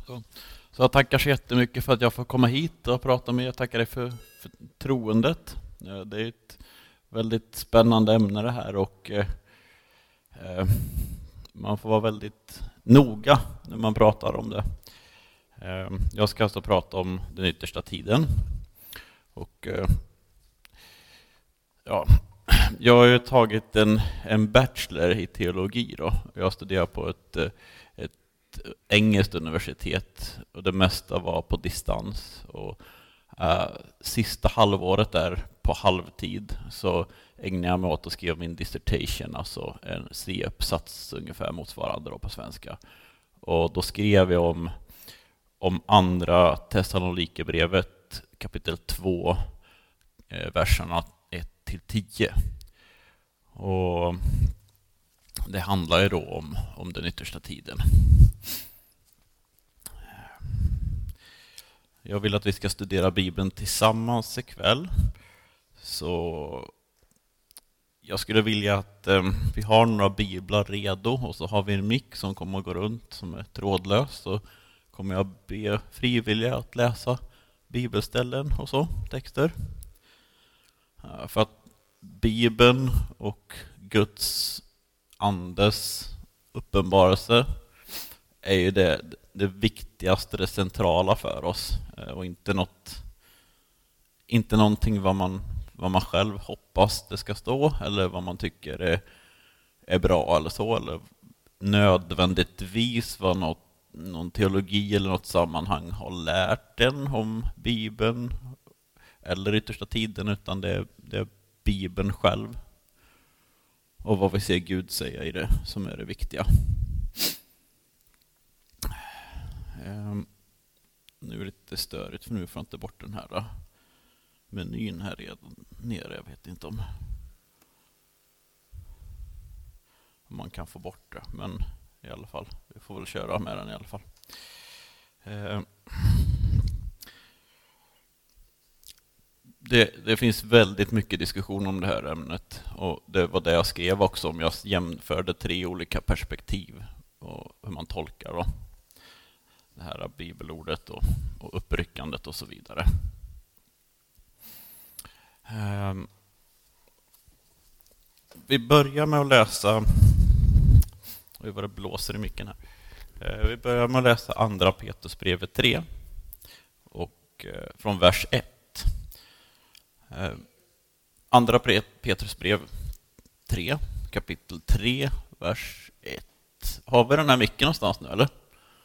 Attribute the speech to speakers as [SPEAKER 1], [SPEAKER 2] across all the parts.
[SPEAKER 1] Så jag tackar så jättemycket för att jag får komma hit och prata med er. Jag tackar dig för troendet. Det är ett väldigt spännande ämne det här, och man får vara väldigt noga när man pratar om det. Jag ska alltså prata om den yttersta tiden. Och jag har ju tagit en bachelor i teologi då. Jag studerar på ett engelskt universitet, och det mesta var på distans. Och sista halvåret där på halvtid så ägnade jag mig åt att skriva min dissertation, alltså en C-uppsats ungefär motsvarande då på svenska. Och då skrev jag om andra Thessalonikerbrevet kapitel 2, verserna 1-10. Och det handlar ju då om den yttersta tiden. Jag vill att vi ska studera Bibeln tillsammans ikväll. Så jag skulle vilja att vi har några biblar redo, och så har vi en mick som kommer att gå runt som är trådlös. Så kommer jag be frivilliga att läsa bibelställen och så, texter. För att Bibeln och Guds andes uppenbarelse är ju det viktigaste, det centrala för oss, och inte någonting vad man själv hoppas det ska stå, eller vad man tycker är bra eller så, eller nödvändigtvis vad någon teologi eller något sammanhang har lärt en om Bibeln eller yttersta tiden, utan det är Bibeln själv och vad vi ser Gud säga i det som är det viktiga. Nu är det lite störigt, för nu får jag inte bort den här menyn här redan nere. Jag vet inte om man kan få bort det, men i alla fall, vi får väl köra med den i alla fall. Det finns väldigt mycket diskussion om det här ämnet, och det var det jag skrev också om. Jag jämförde 3 olika perspektiv och hur man tolkar då det här bibelordet och uppryckandet och så vidare. Vi börjar med att läsa. Oj, vad det blåser i micken här. Vi börjar med att läsa andra Petrusbrevet 3 och från vers 1. Andra Petrusbrev 3, kapitel 3, vers 1. Har vi den här micken någonstans nu, eller?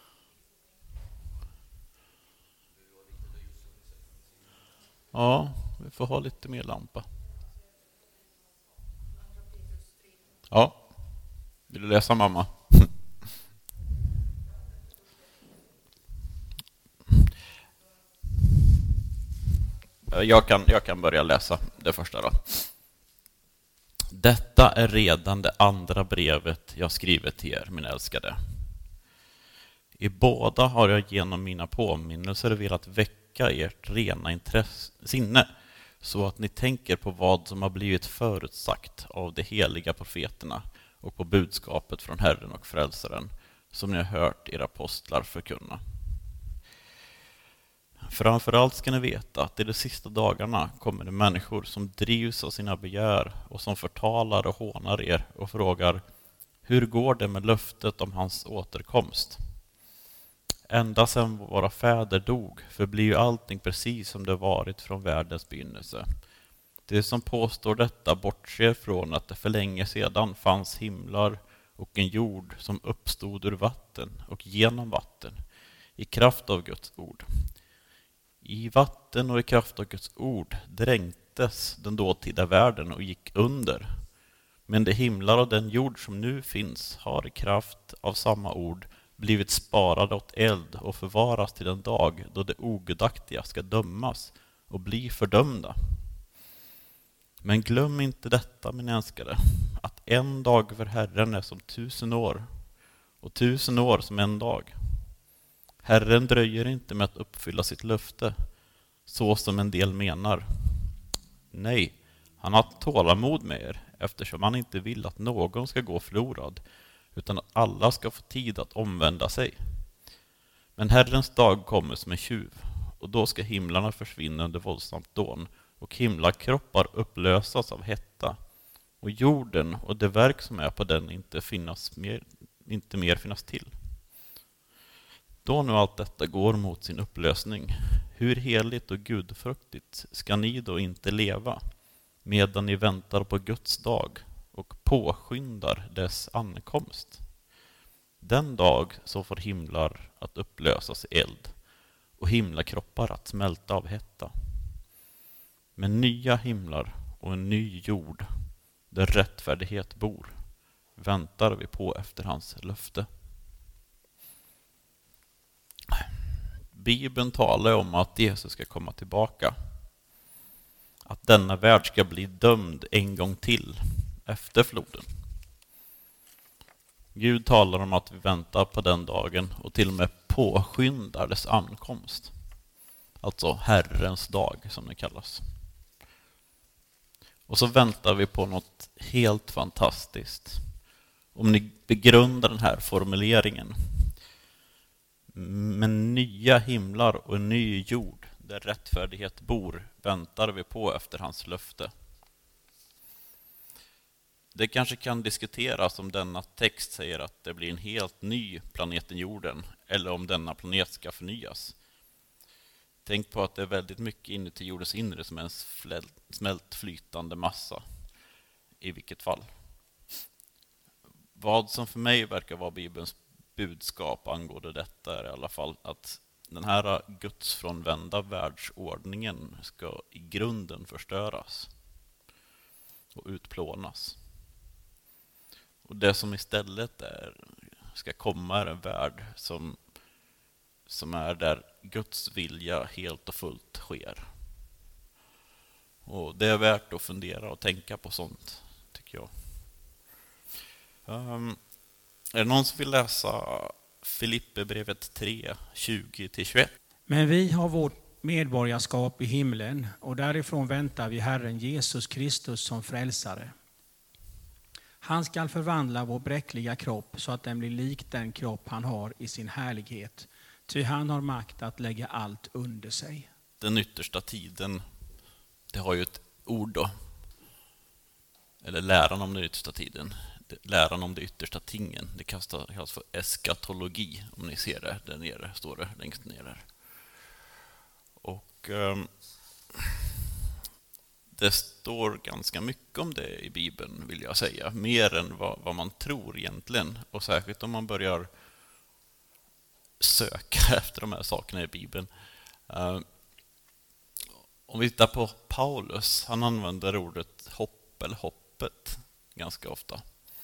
[SPEAKER 1] Ja, vi får ha lite mer lampa. Ja, vill du läsa, mamma? Jag kan börja läsa det första då. Detta är redan det andra brevet jag skrivit till er, min älskade. I båda har jag genom mina påminnelser velat väcka ert rena sinne, så att ni tänker på vad som har blivit förutsagt av de heliga profeterna och på budskapet från Herren och Frälsaren som ni har hört era apostlar förkunna. Framförallt ska ni veta att i de sista dagarna kommer det människor som drivs av sina begär och som förtalar och hånar er och frågar: hur går det med löftet om hans återkomst? Ända sedan våra fäder dog förblir ju allting precis som det varit från världens begynnelse. Det som påstår detta bortser från att det för länge sedan fanns himlar och en jord som uppstod ur vatten och genom vatten i kraft av Guds ord. I vatten och i kraft av Guds ord dränktes den dåtida världen och gick under. Men de himlar och den jord som nu finns har i kraft av samma ord blivit sparade åt eld och förvaras till den dag då de ogudaktiga ska dömas och bli fördömda. Men glöm inte detta, min älskade, att en dag för Herren är som 1000 år och 1000 år som en dag. Herren dröjer inte med att uppfylla sitt löfte, så som en del menar. Nej, han har tålamod med er, eftersom han inte vill att någon ska gå förlorad, utan att alla ska få tid att omvända sig. Men Herrens dag kommer som en tjuv, och då ska himlarna försvinna under våldsamt dån, och himlakroppar upplösas av hetta, och jorden och det verk som är på den inte mer finnas till. Då nu allt detta går mot sin upplösning, hur heligt och gudfruktigt ska ni då inte leva, medan ni väntar på Guds dag och påskyndar dess ankomst? Den dag så får himlar att upplösas i eld och himlakroppar att smälta av hetta. Men nya himlar och en ny jord där rättfärdighet bor väntar vi på efter hans löfte. Bibeln talar om att Jesus ska komma tillbaka. Att denna värld ska bli dömd en gång till efter floden. Gud talar om att vi väntar på den dagen och till och med påskyndar dess ankomst. Alltså Herrens dag som det kallas. Och så väntar vi på något helt fantastiskt. Om ni begrundar den här formuleringen. Men nya himlar och en ny jord där rättfärdighet bor väntar vi på efter hans löfte. Det kanske kan diskuteras om denna text säger att det blir en helt ny planeten jorden eller om denna planet ska förnyas. Tänk på att det är väldigt mycket inuti jordens inre som är en smält flytande massa. I vilket fall. Vad som för mig verkar vara Bibelns budskap angående detta är i alla fall att den här gudsfrånvända världsordningen ska i grunden förstöras och utplånas. Och det som istället ska komma är en värld som är där Guds vilja helt och fullt sker. Och det är värt att fundera och tänka på sånt, tycker jag. Är det någon som vill läsa Filipperbrevet 3, 20-21?
[SPEAKER 2] Men vi har vårt medborgarskap i himlen och därifrån väntar vi Herren Jesus Kristus som frälsare. Han skall förvandla vår bräckliga kropp så att den blir lik den kropp han har i sin härlighet. Ty han har makt att lägga allt under sig.
[SPEAKER 1] Den yttersta tiden, det har ju ett ord då. Eller läran om den yttersta tiden. Läran om de yttersta tingen. Det kallas för eskatologi, om ni ser det där nere, står det längst ner där. Och det står ganska mycket om det i Bibeln, vill jag säga. Mer än vad man tror egentligen. Och särskilt om man börjar söka efter de här sakerna i Bibeln. Om vi tittar på Paulus, han använder ordet hopp eller hoppet ganska ofta.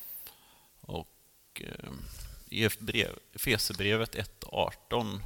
[SPEAKER 1] Och i Efesierbrevet 1:18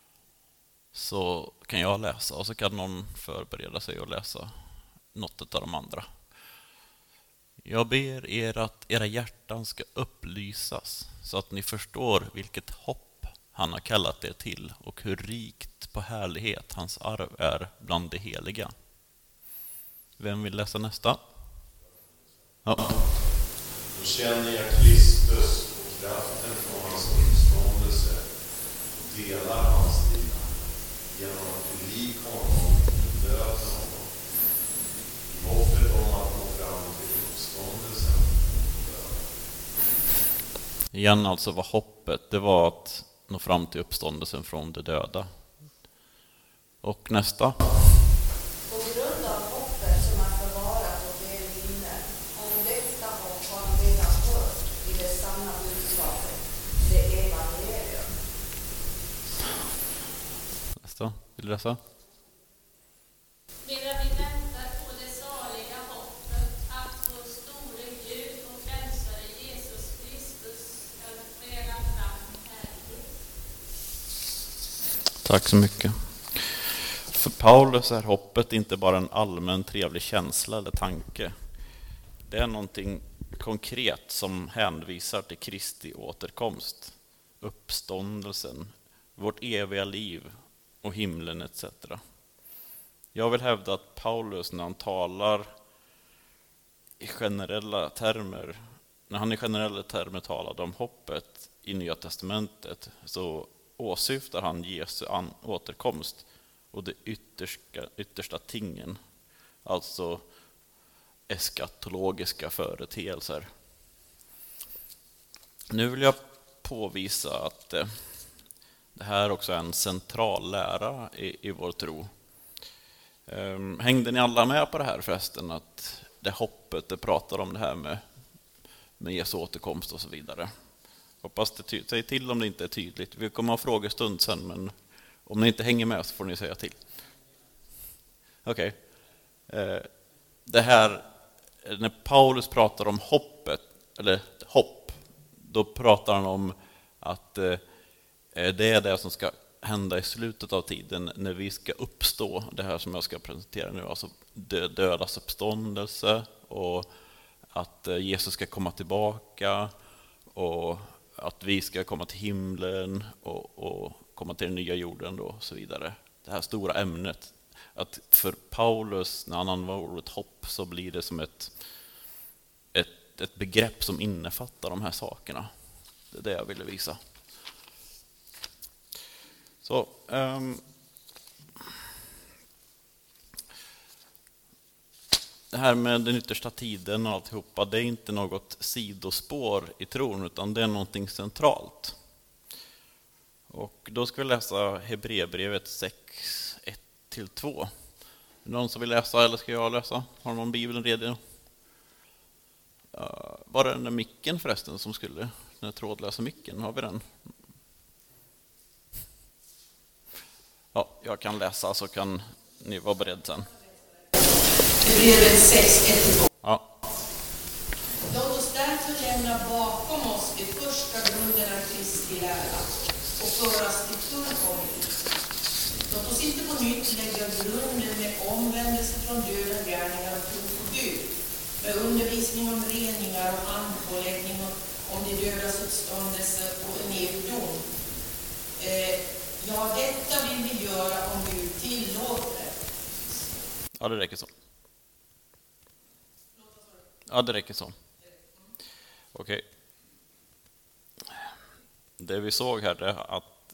[SPEAKER 1] så kan jag läsa och så kan någon förbereda sig och läsa något av de andra. Jag ber er att era hjärtan ska upplysas så att ni förstår vilket hopp han har kallat er till och hur rikt på härlighet hans arv är bland de heliga. Vem vill läsa nästa? Ja.
[SPEAKER 3] Då känner jag Kristus och kraften från hans uppståndelse och delar hans liv genom att bli lik honom och döda honom i hoppet om att nå fram till uppståndelsen och döda.
[SPEAKER 1] Igen alltså var hoppet, det var att nå fram till uppståndelsen från de döda. Och nästa.
[SPEAKER 4] På grund av hoppet som har förvarat åt er minne, om detta hopp har ni redan hört i det sanna budskapet, det evangelium.
[SPEAKER 1] Nästa, vill du läsa?
[SPEAKER 5] Medan vi väntar på det saliga hoppet att vår store Gud och frälsare Jesus Kristus ska träda fram i härlighet.
[SPEAKER 1] Tack så mycket. För Paulus är hoppet inte bara en allmän trevlig känsla eller tanke. Det är någonting konkret som hänvisar till Kristi återkomst, uppståndelsen, vårt eviga liv och himlen etc. Jag vill hävda att Paulus när han talar i generella termer, talade om hoppet i Nya testamentet åsyftar han Jesu återkomst och de yttersta tingen, alltså eskatologiska företeelser. Nu vill jag påvisa att det här också är en central lära i vår tro. Hängde ni alla med på det här förresten, att det hoppet, det pratar om det här med Jesu återkomst och så vidare? Hoppas det säg till om det inte är tydligt. Vi kommer ha frågestund sen, men om ni inte hänger med så får ni säga till. Okej. Det här, när Paulus pratar om hoppet, eller hopp, då pratar han om att det är det som ska hända i slutet av tiden, när vi ska uppstå, det här som jag ska presentera nu, alltså dödas uppståndelse, och att Jesus ska komma tillbaka, och att vi ska komma till himlen och komma till den nya jorden då, och så vidare. Det här stora ämnet, att för Paulus, när han använder ordet hopp, så blir det som ett begrepp som innefattar de här sakerna. Det är det jag ville visa. Så det här med den yttersta tiden och alltihopa, det är inte något sidospår i tron, utan det är någonting centralt. Och då ska vi läsa Hebreerbrevet 6, 1-2. Någon som vill läsa, eller ska jag läsa? Har någon Bibeln redan? Var det den där micken förresten som skulle, den trådlösa micken, har vi den? Ja, jag kan läsa, så kan ni vara beredda sen.
[SPEAKER 6] Hebreerbrevet 6, 1-2.
[SPEAKER 1] Ja.
[SPEAKER 6] Låt oss därför lämna bakom oss de första grunderna av Kristi lära och föras till fullkomlighet. Låt oss inte på nytt lägga grunden med omvändelse från döda gärningar och tro på Gud, med undervisning om reningar och handpåläggning om de dödas uppståndelse och en evig dom. Ja, detta vill vi göra om Gud tillåter.
[SPEAKER 1] Ja, det räcker så. Ja, det räcker så. Okej. Det vi såg här är att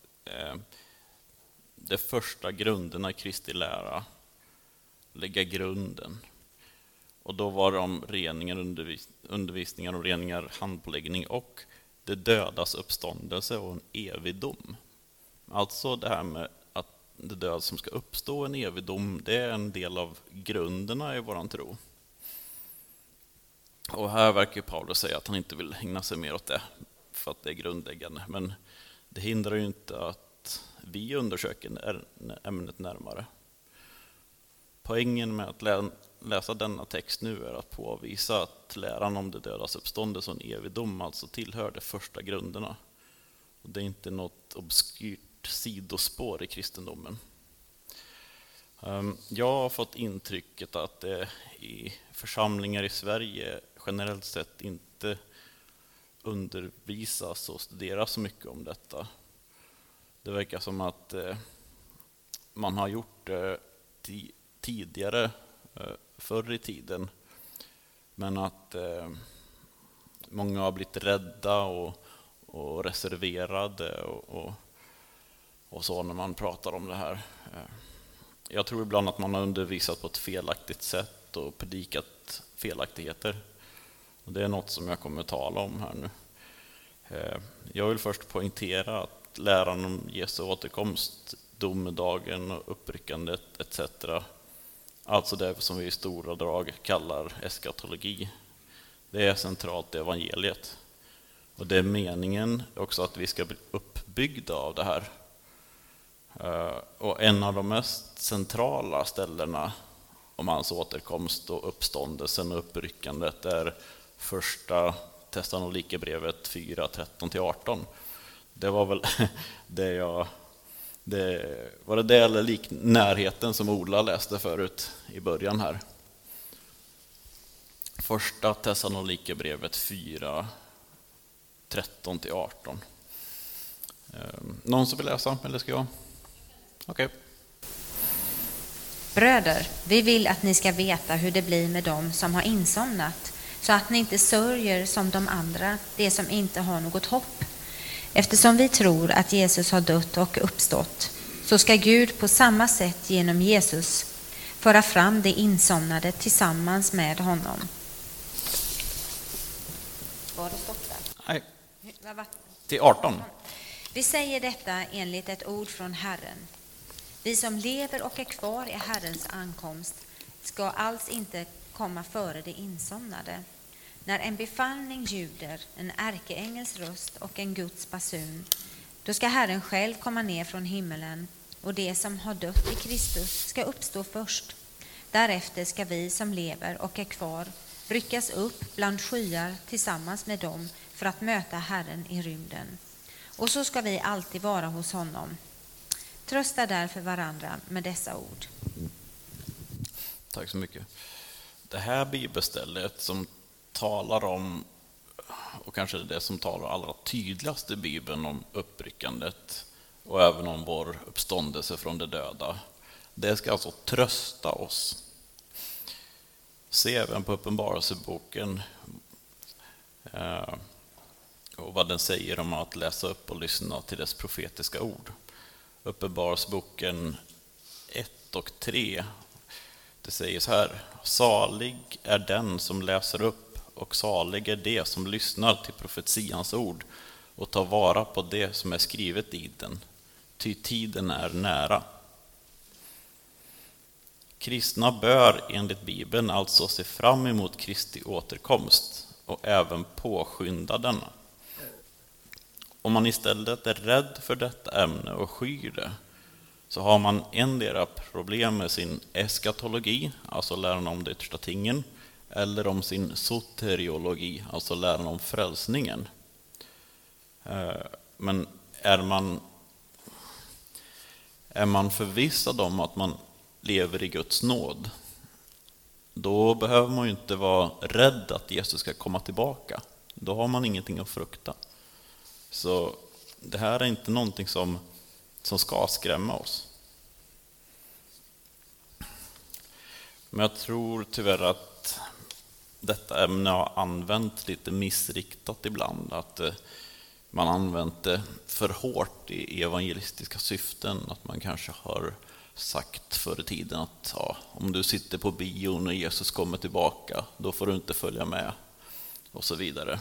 [SPEAKER 1] de första grunderna i Kristi lära, lägga grunden. Och då var det om reningar, undervisningar och reningar, handpåläggning och det dödas uppståndelse och en evig dom. Alltså det här med att det död som ska uppstå, en evig dom, det är en del av grunderna i våran tro. Och här verkar Paulus säga att han inte vill ägna sig mer åt det, för att det är grundläggande. Men det hindrar ju inte att vi undersöker ämnet närmare. Poängen med att läsa denna text nu är att påvisa att läran om det dödas uppståndelse och en evig dom alltså tillhör de första grunderna. Och det är inte något obskyrt sidospår i kristendomen. Jag har fått intrycket att det i församlingar i Sverige generellt sett inte undervisas och studeras så mycket om detta. Det verkar som att man har gjort det tidigare, förr i tiden, men att många har blivit rädda och reserverade och så när man pratar om det här. Jag tror ibland att man har undervisat på ett felaktigt sätt och predikat felaktigheter. Och det är något som jag kommer att tala om här nu. Jag vill först poängtera att läran om Jesu återkomst, domedagen och uppryckandet etc. Alltså det som vi i stora drag kallar eskatologi. Det är centralt i evangeliet. Och det är meningen också att vi ska bli uppbyggda av det här. Och en av de mest centrala ställena om hans återkomst och uppståndelsen och uppryckandet är första Thessalonikerbrevet 4, 13-18. Det var väl var det eller närheten som Ola läste förut i början här. Första Thessalonikerbrevet 4, 13-18. Någon som vill läsa, eller ska jag? Okej.
[SPEAKER 7] Bröder, vi vill att ni ska veta hur det blir med dem som har insomnat, så att ni inte sörjer som de andra, det som inte har något hopp. Eftersom vi tror att Jesus har dött och uppstått, så ska Gud på samma sätt genom Jesus föra fram de insomnade tillsammans med honom. Var det stopp där?
[SPEAKER 1] Nej,
[SPEAKER 7] Vad var-
[SPEAKER 1] till 18.
[SPEAKER 7] Vi säger detta enligt ett ord från Herren. Vi som lever och är kvar i Herrens ankomst ska alls inte komma före de insomnade. När en befallning ljuder, en ärkeängels röst och en Guds basun, då ska Herren själv komma ner från himmelen, och de som har dött i Kristus ska uppstå först. Därefter ska vi som lever och är kvar ryckas upp bland skyar tillsammans med dem för att möta Herren i rymden. Och så ska vi alltid vara hos honom. Trösta därför varandra med dessa ord.
[SPEAKER 1] Tack så mycket. Det här bibelstället som talar om, och kanske det som talar allra tydligast i Bibeln om uppryckandet och även om vår uppståndelse från de döda, det ska alltså trösta oss. Se även på Uppenbarelseboken och vad den säger om att läsa upp och lyssna till dess profetiska ord. Uppenbarelseboken 1 och 3, det säger så här: salig är den som läser upp, och salig är det som lyssnar till profetians ord och tar vara på det som är skrivet i den, ty tiden är nära. Kristna bör enligt Bibeln alltså se fram emot Kristi återkomst och även påskynda denna. Om man istället är rädd för detta ämne och skyr det, så har man endera problem med sin eskatologi, alltså läran om de yttersta tingen, eller om sin soteriologi, alltså läran om frälsningen. Men är man förvissad om att man lever i Guds nåd, då behöver man ju inte vara rädd att Jesus ska komma tillbaka. Då har man ingenting att frukta. Så det här är inte någonting som ska skrämma oss. Men jag tror tyvärr att detta ämne har använt lite missriktat ibland. Att man använt det för hårt i evangelistiska syften. Att man kanske har sagt förr i tiden att om du sitter på bio när Jesus kommer tillbaka, då får du inte följa med, och så vidare.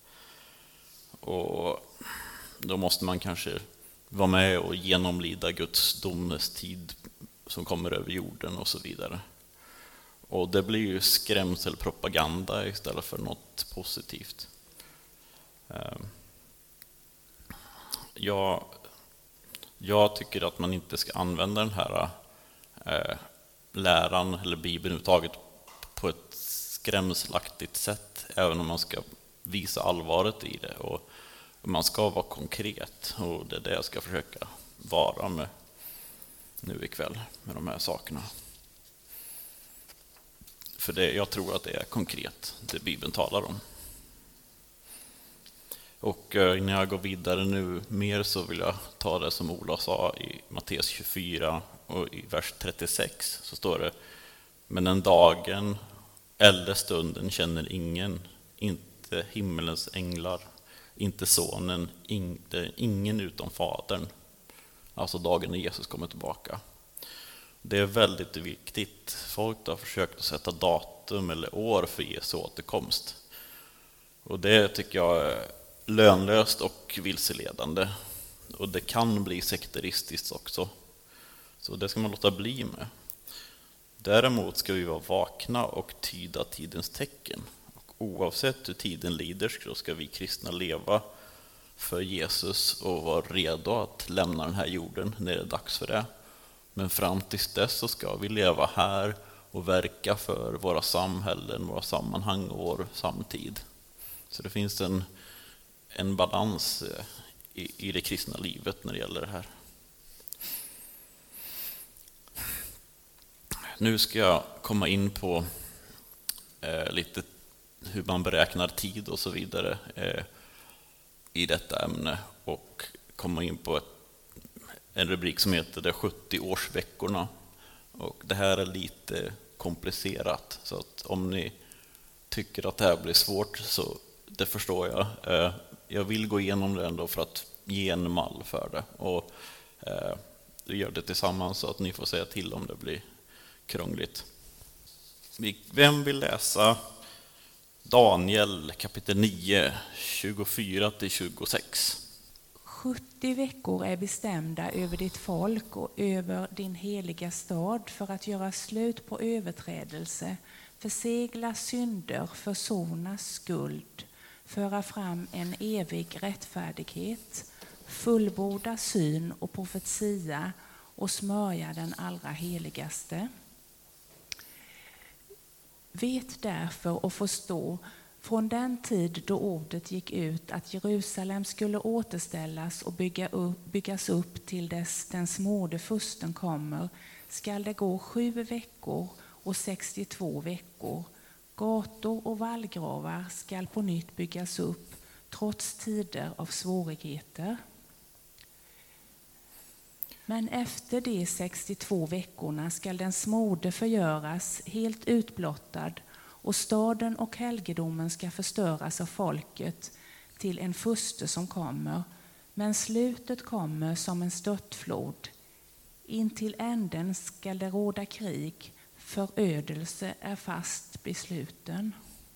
[SPEAKER 1] Och då måste man kanske vara med och genomlida Guds domestid som kommer över jorden och så vidare. Och det blir ju skrämselpropaganda istället för något positivt. Jag tycker att man inte ska använda den här läran eller Bibeln överhuvudtaget på ett skrämselaktigt sätt, även om man ska visa allvaret i det, och man ska vara konkret, och det är det jag ska försöka vara med nu ikväll med de här sakerna. För jag tror att det är konkret, det Bibeln talar om. Och innan jag går vidare nu mer, så vill jag ta det som Ola sa i Matteus 24 och i vers 36, så står det: men den dagen eller stunden känner ingen, inte himmelens änglar, inte sonen, ingen utom fadern. Alltså dagen när Jesus kommer tillbaka. Det är väldigt viktigt. Folk har försökt att sätta datum eller år för Jesu återkomst. Och det tycker jag är lönlöst och vilseledande. Och det kan bli sekteristiskt också. Så det ska man låta bli med. Däremot ska vi vara vakna och tyda tidens tecken. Och oavsett hur tiden lider, så ska vi kristna leva för Jesus och vara redo att lämna den här jorden när det är dags för det. Men fram tills dess så ska vi leva här och verka för våra samhällen, våra sammanhang och vår samtid. Så det finns en balans i det kristna livet när det gäller det här. Nu ska jag komma in på lite hur man beräknar tid och så vidare i detta ämne, och komma in på en rubrik som heter de 70-årsveckorna. Och det här är lite komplicerat, så att om ni tycker att det här blir svårt, så det förstår jag. Jag vill gå igenom det ändå för att ge en mall för det. Och vi gör det tillsammans så att ni får säga till om det blir krångligt. Vem vill läsa Daniel kapitel 9, 24-26?
[SPEAKER 8] 70 veckor är bestämda över ditt folk och över din heliga stad för att göra slut på överträdelse, försegla synder, försona skuld, föra fram en evig rättfärdighet, fullborda syn och profetia och smörja den allra heligaste. Vet därför och förstå från den tid då ordet gick ut att Jerusalem skulle återställas och byggas upp till dess den smorde fursten kommer, skall det gå 7 veckor och 62 veckor. Gator och vallgravar skall på nytt byggas upp trots tider av svårigheter. Men efter de 62 veckorna skall den smorde förgöras, helt utblottad, och staden och helgedomen ska förstöras av folket till en furste som kommer. Men slutet kommer som en störtflod. Intill änden skall det råda krig, förödelse är fast besluten.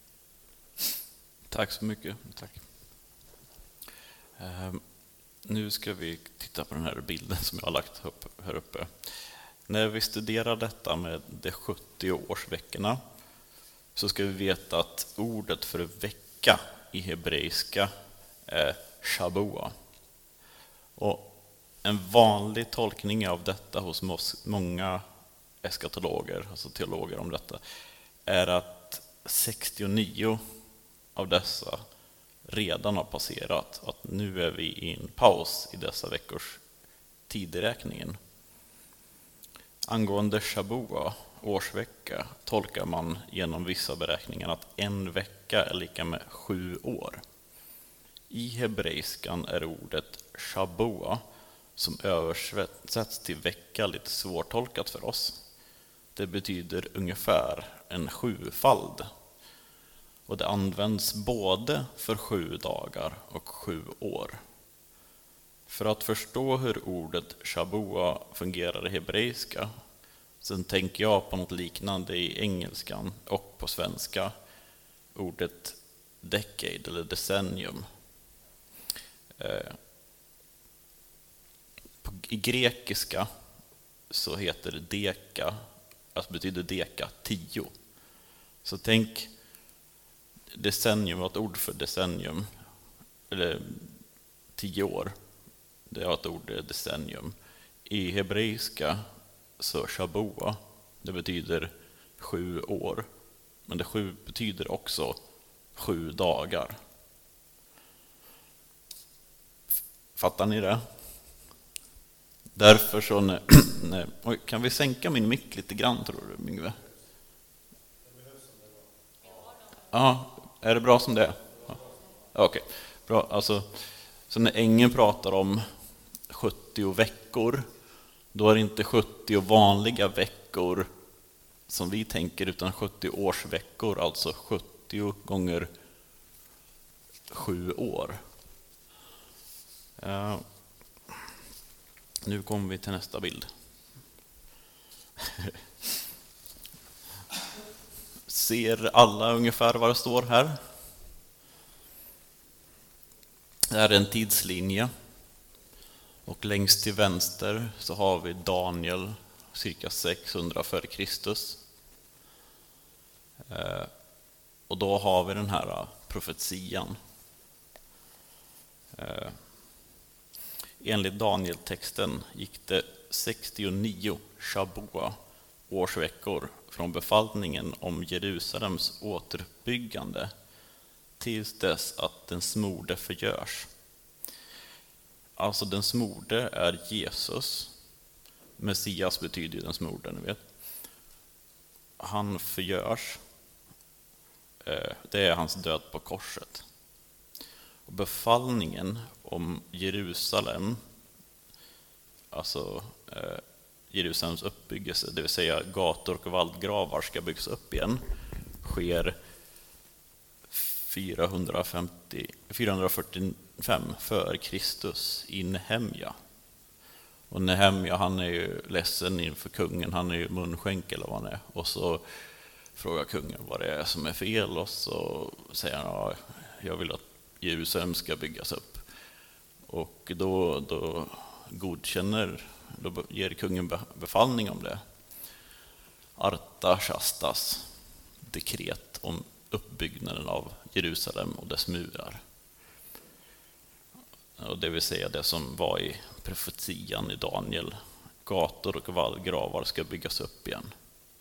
[SPEAKER 1] Tack så mycket. Tack. Nu ska vi titta på den här bilden som jag har lagt upp här uppe. När vi studerar detta med de 70 årsveckorna så ska vi veta att ordet för vecka i hebreiska är shabua. Och en vanlig tolkning av detta hos många eskatologer, alltså teologer om detta, är att 69 av dessa redan har passerat, att nu är vi i en paus i dessa veckors tideräkningen. Angående Shabua, årsvecka, tolkar man genom vissa beräkningar att en vecka är lika med 7 år. I hebreiskan är ordet Shabua, som översätts till vecka, lite svårtolkat för oss. Det betyder ungefär en 7-fald. Och det används både för 7 dagar och 7 år. För att förstå hur ordet Shabua fungerar i hebreiska, sen tänker jag på något liknande i engelskan och på svenska, ordet decade eller decennium. I grekiska så heter det deka, alltså betyder deka 10. Så tänk decennium, ett ord för decennium, eller 10 år, det är ett ord decennium. I hebreiska så Shabua, det betyder 7 år, men det 7 betyder också 7 dagar. Fattar ni det? Därför så oj, kan vi sänka min mick lite grann, tror du, Mingve? Ja, är det bra som det är? Ja. Okej, bra. Alltså, så när ängeln pratar om 70 veckor, då är det inte 70 vanliga veckor som vi tänker, utan 70 årsveckor, alltså 70 gånger 7 år. Nu kommer vi till nästa bild. Ser alla ungefär vad det står här? Det här är en tidslinje. Och längst till vänster så har vi Daniel, cirka 600 före Kristus. Och då har vi den här profetian. Enligt Daniel-texten gick det 69 Shabua årsveckor från befallningen om Jerusalems återuppbyggande tills dess att den smorde förgörs. Alltså den smorde är Jesus. Messias betyder ju den smorde, ni vet. Han förgörs. Det är hans död på korset. Och befallningen om Jerusalem, alltså Jerusalems uppbyggelse, det vill säga gator och vallgravar ska byggas upp igen, sker 445 för Kristus i Nehemja. Och Nehemja, han är ju ledsen inför kungen, han är ju munskänk eller vad han är. Och så frågar kungen vad det är som är fel, och så säger han, ja, jag vill att Jerusalem ska byggas upp. Och då ger kungen befallning om det. Artashastas dekret om uppbyggnaden av Jerusalem och dess murar. Och det vill säga det som var i profetian i Daniel. Gator och vallgravar ska byggas upp igen.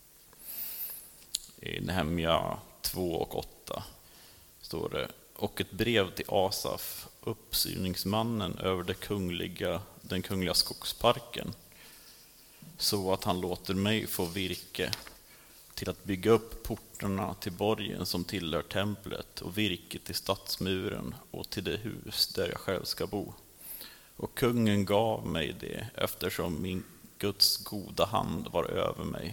[SPEAKER 1] I Nehemja 2:8 står det: och ett brev till Asaf, uppsyningsmannen över den kungliga skogsparken, så att han låter mig få virke till att bygga upp portarna till borgen som tillhör templet, och virke till stadsmuren och till det hus där jag själv ska bo. Och kungen gav mig det, eftersom min Guds goda hand var över mig.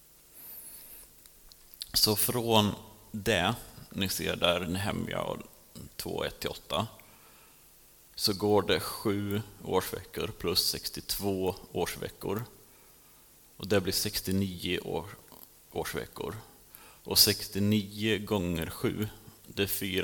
[SPEAKER 1] Så från det, ni ser där Nehemja 2:1-8, så går det 7 årsveckor plus 62 årsveckor. Och det blir 69 årsveckor. Och 69 gånger 7, det är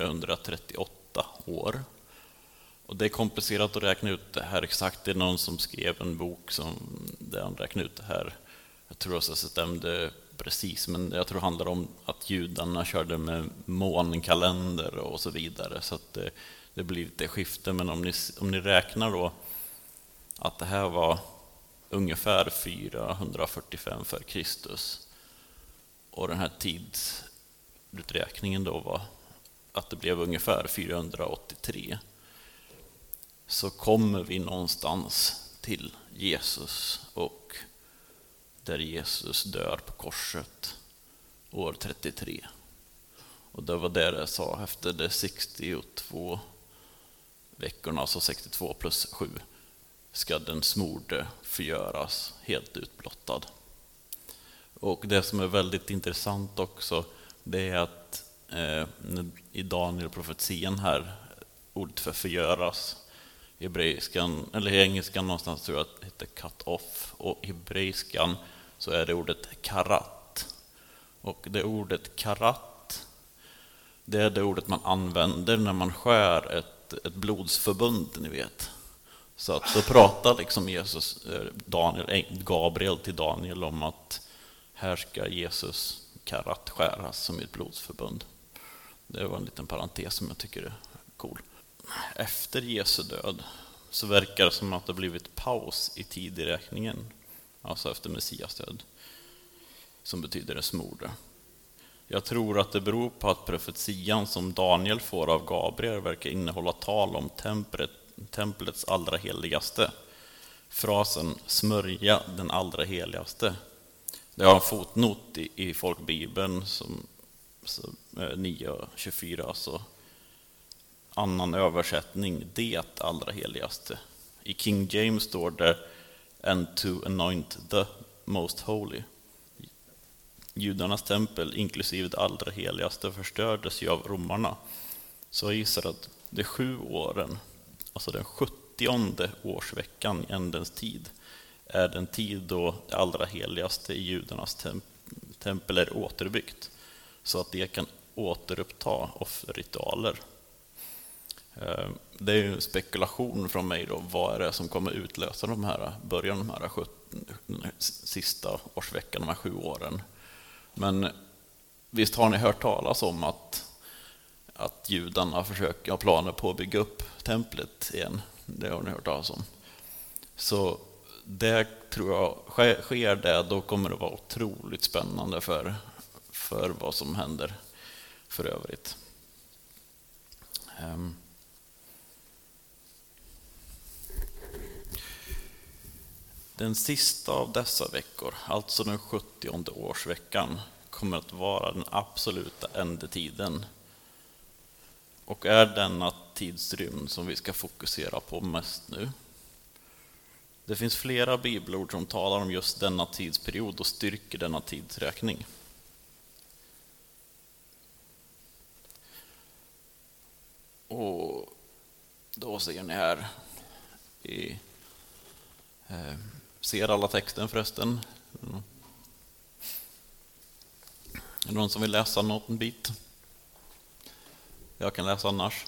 [SPEAKER 1] 438 år. Och det är komplicerat att räkna ut det här exakt. Det är någon som skrev en bok där han räknade ut det här. Jag tror att det stämde precis, men jag tror det handlar om att judarna körde med månkalender och så vidare. Så att det blir lite skifte. Men om ni räknar då att det här var ungefär 445 för Kristus, och den här tidsuträkningen då var att det blev ungefär 483, så kommer vi någonstans till Jesus, och där Jesus dör på korset år 33. Och det var det sa, efter de 62 veckorna, alltså 62 plus 7, ska den smorde förgöras helt utblottad. Och det som är väldigt intressant också, det är att i Daniel profetian här, ordet för förgöras, i hebreiskan, eller i engelskan någonstans tror jag att det heter cut off, och i hebreiskan så är det ordet karat. Och det ordet karat, det är det ordet man använder när man skär ett blodsförbund, ni vet. Så att då pratar liksom Gabriel till Daniel om att här ska Jesus karat skäras som ett blodsförbund. Det var en liten parentes som jag tycker är cool. Efter Jesu död så verkar det som att det blivit paus i tideräkningen, alltså efter Messias död, som betyder en smorde. Jag tror att det beror på att profetian som Daniel får av Gabriel verkar innehålla tal om templets allra heligaste. Frasen smörja den allra heligaste. Det har en fotnot i folkbibeln som 9:24, alltså annan översättning, det allra heligaste. I King James står det and to anoint the most holy. Judarnas tempel, inklusive det allra heligaste, förstördes ju av romarna. Så jag gissar att de 7 åren, alltså den 70:e årsveckan i ändens tid, är den tid då det allra heligaste i judarnas tempel är återbyggt, så att det kan återuppta offerritualer. Det är ju en spekulation från mig då, vad är det som kommer utlösa början de här sista årsveckan, de här 7 åren. Men visst har ni hört talas om att judarna försöker ha planer på att bygga upp templet igen. Det har ni hört talas om. Så det tror jag sker det, då kommer det vara otroligt spännande för vad som händer för övrigt. Den sista av dessa veckor, alltså den 70:e årsveckan, kommer att vara den absoluta ändetiden, och är denna tidsrymd som vi ska fokusera på mest nu. Det finns flera bibelord som talar om just denna tidsperiod och styrker denna tidsräkning. Och då ser ni här ser alla texten förresten? Är det någon som vill läsa någon bit? Jag kan läsa annars.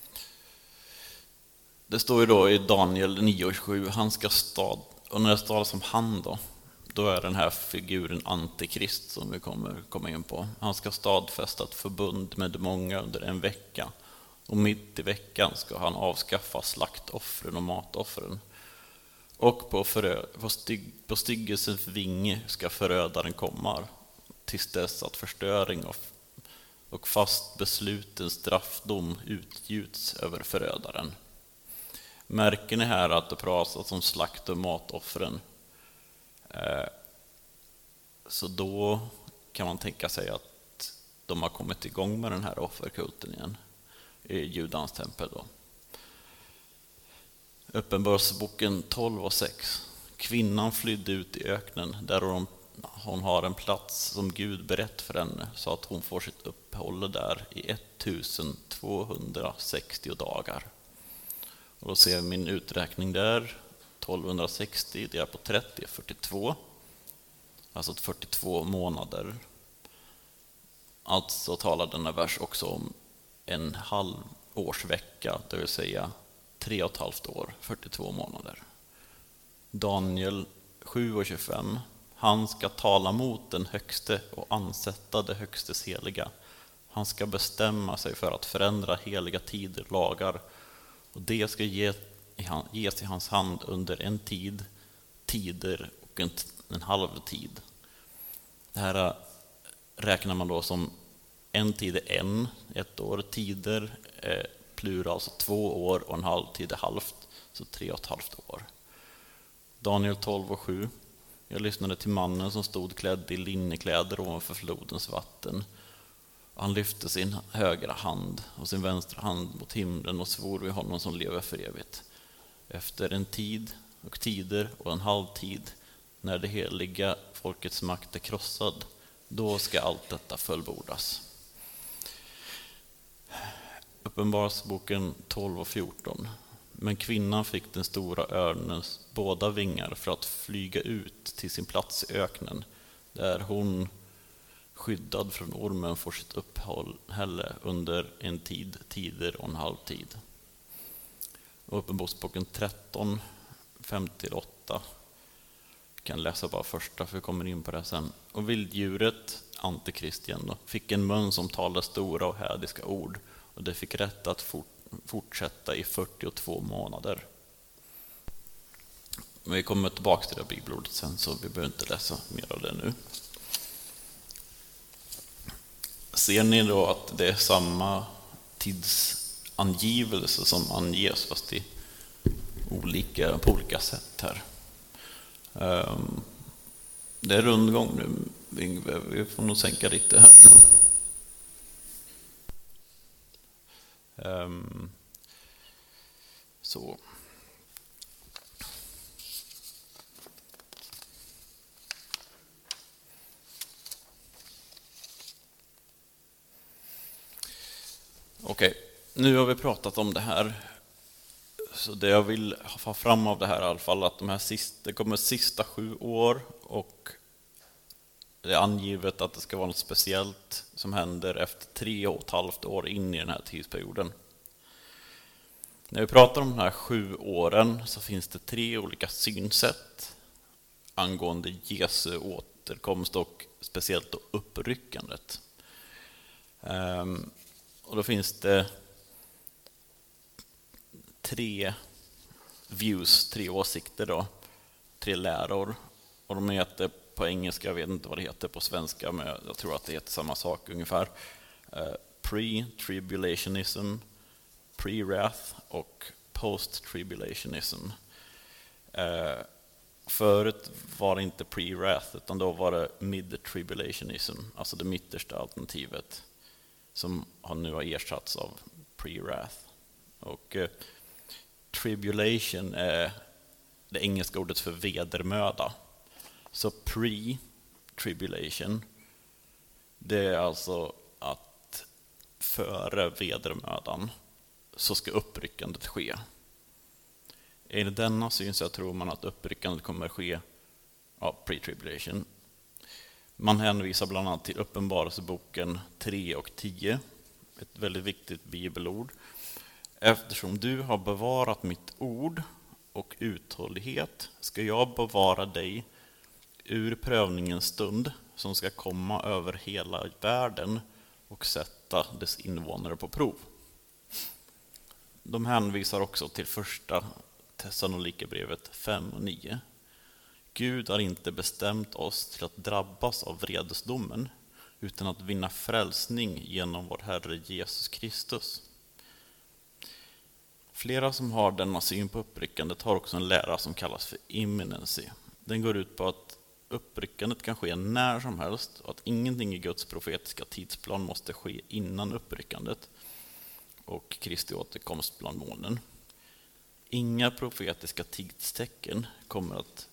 [SPEAKER 1] Det står ju då i Daniel 9:7, han ska och när det står som han då är den här figuren Antikrist som vi kommer komma in på. Han ska stadfästa ett förbund med många under en vecka. Och mitt i veckan ska han avskaffa slaktoffren och matoffren. Och på styggelsens vinge ska förödaren komma, tills dess att förstöring och fast besluten straffdom utgjuts över förödaren. Märker ni här att det pratas om slakt och matoffren? Så då kan man tänka sig att de har kommit igång med den här offerkulten igen i Judans tempel då. Uppenbarelseboken 12:6. Kvinnan flydde ut i öknen där hon har en plats som Gud berett för henne, så att hon får sitt uppehåll där i 1260 dagar. Och då ser min uträkning där, 1260 delat på 30 är 42. Alltså 42 månader. Alltså talar denna vers också om en halv årsvecka, det vill säga 3,5 år, 42 månader. Daniel 7:25. Han ska tala mot den högste och ansätta det högstes heliga. Han ska bestämma sig för att förändra heliga tider, lagar, och det ska ges i hans hand under en tid, tider och en halv tid. Det här räknar man då som en tid är ett år, tider plural, alltså 2 år, och en halv tid är halvt, så 3,5 år. Daniel 12:7. Jag lyssnade till mannen som stod klädd i linnekläder ovanför flodens vatten. Han lyfte sin högra hand och sin vänstra hand mot himlen och svor vid honom som lever för evigt. Efter en tid och tider och en halv tid, när det heliga folkets makt är krossad, då ska allt detta fullbordas. Uppenbarelseboken 12:14. Men kvinnan fick den stora örnens båda vingar för att flyga ut till sin plats i öknen, där hon, skyddad från ormen, får sitt uppehåll under en tid, tider och en halv tid. Uppenbarelseboken 13, 5-8. Kan läsa bara första, för vi kommer in på det sen. Och vilddjuret, Antikrist igen då, fick en mun som talade stora och hädiska ord, och det fick rätt att fortsätta i 42 månader. Men vi kommer tillbaka till det bibelordet sen, så vi behöver inte läsa mer av det nu. Ser ni då att det är samma tidsangivelse som anges, fast på olika sätt här? Det är rundgång nu, vi får nog sänka lite här. Så. Okej, nu har vi pratat om det här. Så det jag vill ha fram av det här i alla fall, att det kommer sista 7 år, och det är angivet att det ska vara något speciellt som händer efter 3,5 år in i den här tidsperioden. När vi pratar om de här 7 åren så finns det 3 olika synsätt angående Jesu återkomst och speciellt då uppryckandet. Och då finns det 3 views, 3 åsikter då, 3 läror, och de heter på engelska, jag vet inte vad det heter på svenska, men jag tror att det heter samma sak ungefär. Pre-tribulationism, pre-wrath och post-tribulationism. Förut var det inte pre-wrath, utan då var det mid-tribulationism, alltså det mittersta alternativet, som nu har ersatts av pre-wrath. Och tribulation är det engelska ordet för vedermöda. Så pre-tribulation, det är alltså att före vedermödan. så ska uppryckandet ske. I denna syn så tror man att uppryckandet kommer ske pre-tribulation. Man hänvisar bland annat till Uppenbarelseboken 3 och 10, ett väldigt viktigt bibelord. Eftersom du har bevarat mitt ord och uthållighet ska jag bevara dig ur prövningens stund som ska komma över hela världen och sätta dess invånare på prov. De hänvisar också till första Thessalonikerbrevet 5 och 9. Gud har inte bestämt oss till att drabbas av vredesdomen utan att vinna frälsning genom vår Herre Jesus Kristus. Flera som har denna syn på uppryckandet har också en lära som kallas för imminency. Den går ut på att uppryckandet kan ske när som helst och att ingenting i Guds profetiska tidsplan måste ske innan uppryckandet och Kristi återkomst bland molnen. Inga profetiska tidstecken kommer att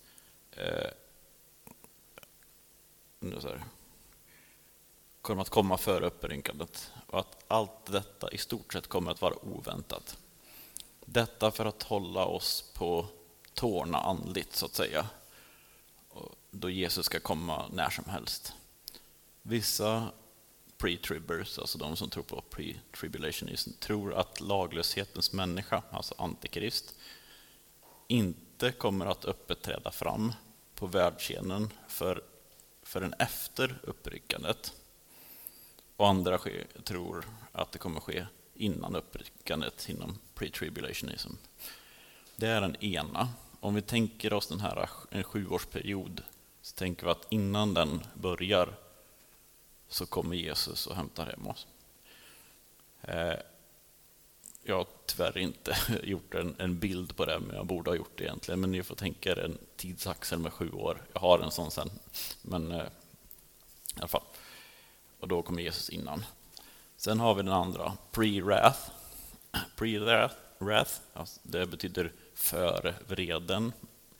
[SPEAKER 1] komma före uppryckandet och att allt detta i stort sett kommer att vara oväntat. Detta för att hålla oss på tårna andligt så att säga, då Jesus ska komma när som helst. Vissa pre-tribbers, alltså de som tror på pre-tribulationism, tror att laglöshetens människa, alltså antikrist, inte kommer att öppet träda fram på världsscenen förrän efter uppryckandet. Och andra tror att det kommer ske innan uppryckandet inom pre-tribulationism. Det är den ena. Om vi tänker oss den här en 7-årsperiod så tänker vi att innan den börjar så kommer Jesus och hämtar hem oss. Jag har tyvärr inte gjort en bild på det, men jag borde ha gjort det egentligen. Men ni får tänka er en tidsaxel med 7 år. Jag har en sån sen, men i alla fall. Och då kommer Jesus innan. Sen har vi den andra, pre-wrath. Pre-wrath, alltså det betyder före vreden.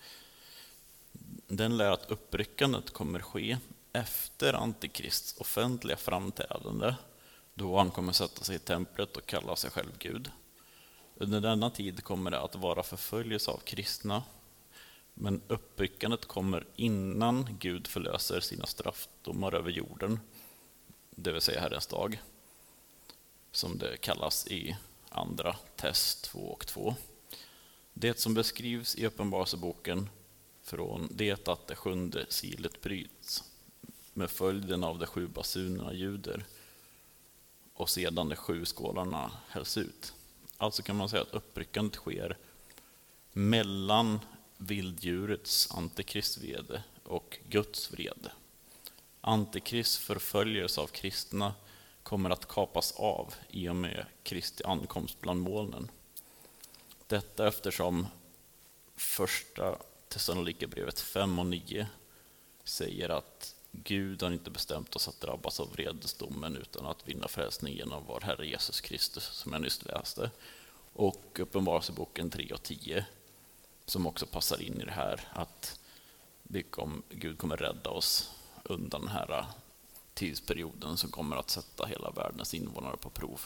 [SPEAKER 1] Den lär att uppryckandet kommer ske efter Antikrists offentliga framträdande, då han kommer sätta sig i templet och kalla sig själv Gud. Under denna tid kommer det att vara förföljelse av kristna, men uppryckandet kommer innan Gud förlöser sina straffdomar över jorden, det vill säga Herrens dag, som det kallas i andra Tess 2 och 2. Det som beskrivs i Uppenbarelseboken från det att det 7:e silet bryts med följden av de 7 basunerna ljuder och sedan de 7 skålarna hälls ut. Alltså kan man säga att uppryckandet sker mellan vilddjurets antikristvrede och Guds vrede. Antikrist förföljelse av kristna kommer att kapas av i och med Kristi ankomst bland molnen. Detta eftersom första Thessalonikerbrevet 5 och 9 säger att Gud har inte bestämt oss att drabbas av vredesdomen utan att vinna frälsning genom vår Herre Jesus Kristus, som jag nyss läste. Och Uppenbarelseboken 3 och 10 som också passar in i det här, att Gud kommer rädda oss undan den här tidsperioden som kommer att sätta hela världens invånare på prov.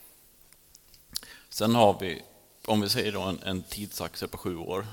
[SPEAKER 1] Sen har vi, om vi säger då en tidsaxel på 7 år,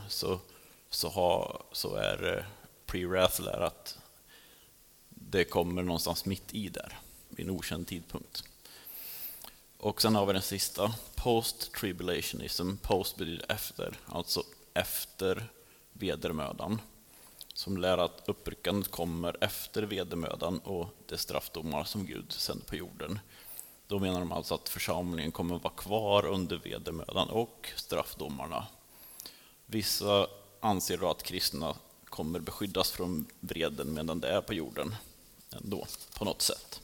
[SPEAKER 1] så är pre-wrath att det kommer någonstans mitt i där, vid en okänd tidpunkt. Och sen har vi den sista, post-tribulationism. Post betyder efter, alltså efter vedermödan, som lär att uppryckandet kommer efter vedermödan och de straffdomar som Gud sänder på jorden. Då menar de alltså att församlingen kommer vara kvar under vedermödan och straffdomarna. Vissa anser då att kristna kommer beskyddas från vreden medan det är på jorden ändå, på något sätt.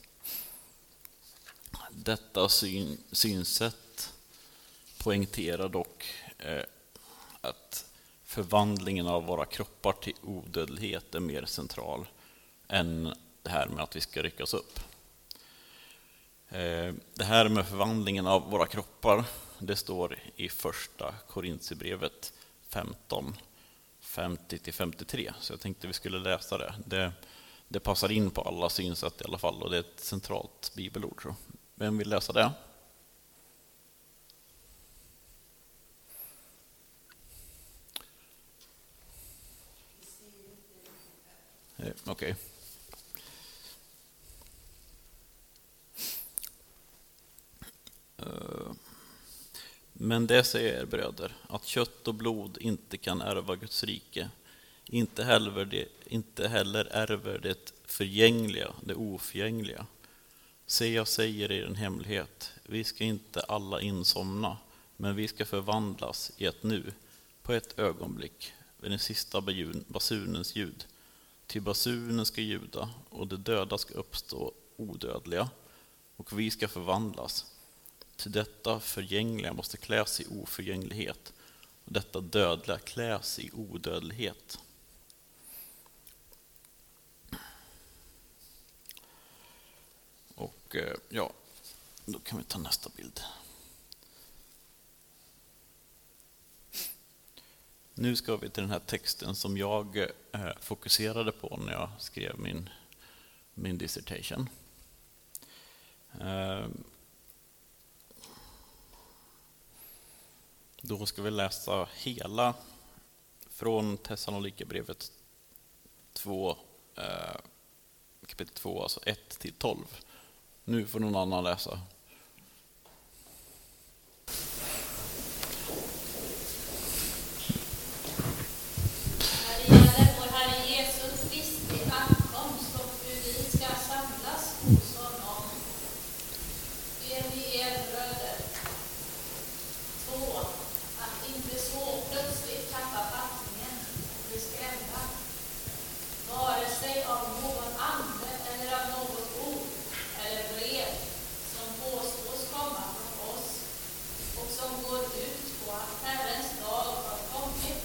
[SPEAKER 1] Detta synsätt poängterar dock att förvandlingen av våra kroppar till odödlighet är mer central än det här med att vi ska ryckas upp. Det här med förvandlingen av våra kroppar, det står i första Korintierbrevet 15, 50-53. Så jag tänkte vi skulle läsa det. Det passar in på alla synsätt i alla fall, och det är ett centralt bibelord. Så vem vill läsa det? Okej. Men det säger er bröder, att kött och blod inte kan ärva Guds rike, inte heller ärver det förgängliga, det oförgängliga. Se, jag säger er en hemlighet, vi ska inte alla insomna, men vi ska förvandlas i ett nu, på ett ögonblick, vid den sista basunens ljud. Till basunen ska ljuda, och de döda ska uppstå odödliga, och vi ska förvandlas. Till detta förgängliga måste kläs i oförgänglighet, och detta dödliga kläs i odödlighet. Och ja, då kan vi ta nästa bild. Nu ska vi till den här texten som jag fokuserade på när jag skrev min dissertation. Då ska vi läsa hela från Thessalonikerbrevet 2, kapitel 2, alltså 1-12. Nu får någon annan läsa.
[SPEAKER 5] När det gäller vår Herre Jesus Kristi ankomst och hur vi ska samlas hos honom, ber vi er bröder, 2. Att inte så plötsligt tappa fattningen och bli skrämda, vare sig av någon ande eller av något ord eller brev som påstås komma från oss och som går ut på att Herrens dag har kommit.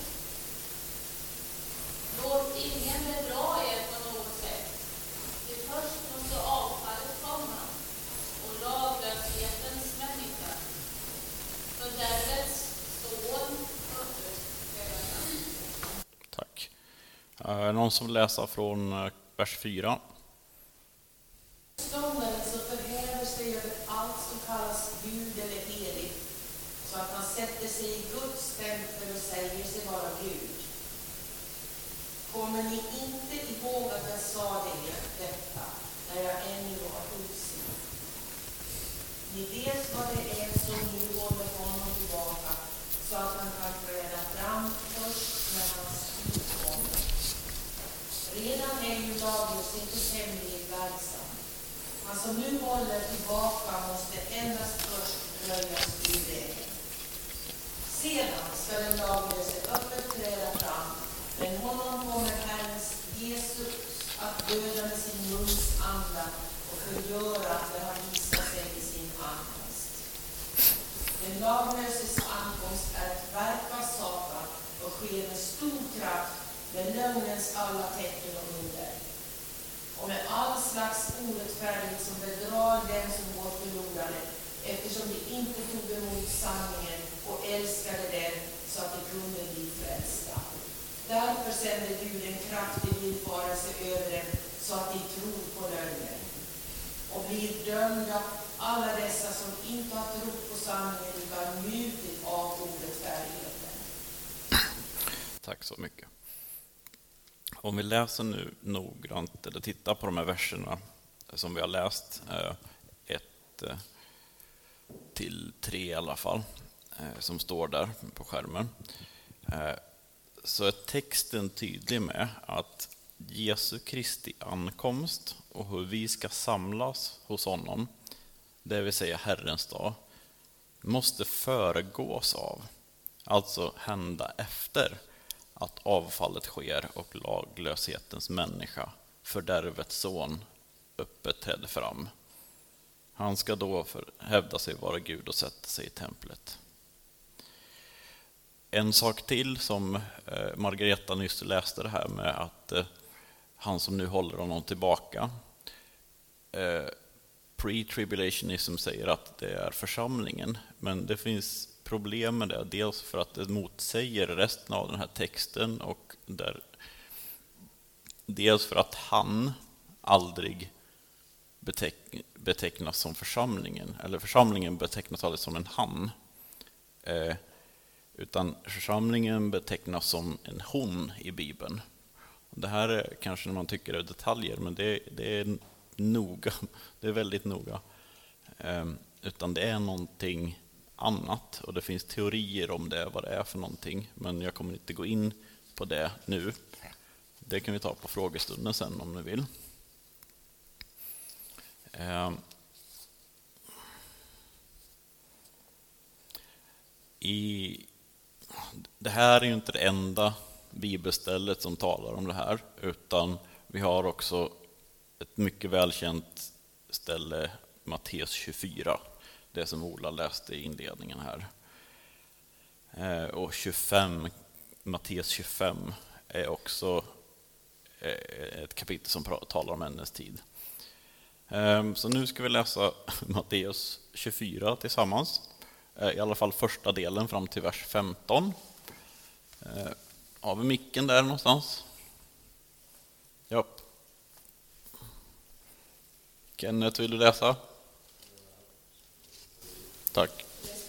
[SPEAKER 5] Låt ingen bedra er på något sätt. Till först måste avfallet komma och laglöshetens människa, fördärvets son, uppträda.
[SPEAKER 1] Tack. Någon som läser från vers 4.
[SPEAKER 6] Ståndaren som förhäver sig över allt som kallas Gud eller heligt, så att han sätter sig i Guds stämpel och säger sig vara Gud. Kommer ni inte ihåg att jag sa detta när jag ännu var hos er? Ni vet vad det är som nu håller honom tillbaka, så att han kan träda fram först när hans tid kommer. Redan är ju laglöshetens hemlighet verksam. Han som nu håller tillbaka måste endast först röjas ur vägen. Sedan ska den laglöse öppet träda fram, men honom kommer Herrens Jesus att döda med sin muns anda och förgöra när han visar sig i sin ankomst. Den laglöses ankomst är ett verk av Satan och sker med stor kraft, med lögnens alla tecken och under, och med all slags orättfärdighet som bedrar den som går förlorade, eftersom de inte tog emot sanningen och älskade den så att de kunde bli frälsta. Därför sänder Gud en kraftig villfarelse över dem så att de tror på lögnen och blir dömda, alla dessa som inte har trott på sanningen utan njutit av orättfärdigheten.
[SPEAKER 1] Tack så mycket. Om vi läser nu noggrant, eller tittar på de här verserna som vi har läst, 1-3 i alla fall, som står där på skärmen, så är texten tydlig med att Jesu Kristi ankomst och hur vi ska samlas hos honom, det vill säga Herrens dag, måste föregås av, alltså hända efter, att avfallet sker och laglöshetens människa, fördärvets son, öppet träder fram. Han ska då hävda sig vara Gud och sätta sig i templet. En sak till som Margareta nyss läste, det här med att han som nu håller honom tillbaka. Pre-tribulationism säger att det är församlingen, men det finns problem med det. Dels för att det motsäger resten av den här texten, och dels för att han aldrig betecknas som församlingen, eller församlingen betecknas aldrig som en han, utan församlingen betecknas som en hon i Bibeln. Det här är kanske när man tycker det är detaljer, men det är noga. Det är väldigt noga. Utan det är någonting annat, och det finns teorier om det, vad det är för någonting. Men jag kommer inte gå in på det nu. Det kan vi ta på frågestunden sen om ni vill. Det här är ju inte det enda bibelstället som talar om det här, utan vi har också ett mycket välkänt ställe, Matteus 24, det som Ola läste i inledningen här. Och Matteus 25 är också ett kapitel som talar om ändens tid. Så nu ska vi läsa Matteus 24 tillsammans. I alla fall första delen fram till vers 15. Har vi micken där någonstans? Ja. Kenneth, vill du läsa? Tack.